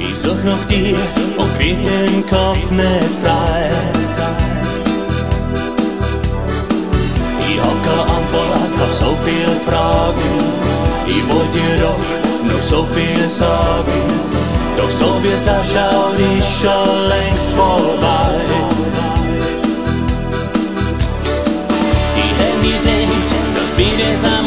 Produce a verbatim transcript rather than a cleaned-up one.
Ich such nach dir und krieg den Kopf nicht frei. Ich hab keine Antwort auf so viele Fragen. Ich wollte dir doch noch so viel sagen. Doch so wie es ausschaut, ist schon längst vorbei. Ich hätt nie gedacht, dass wir das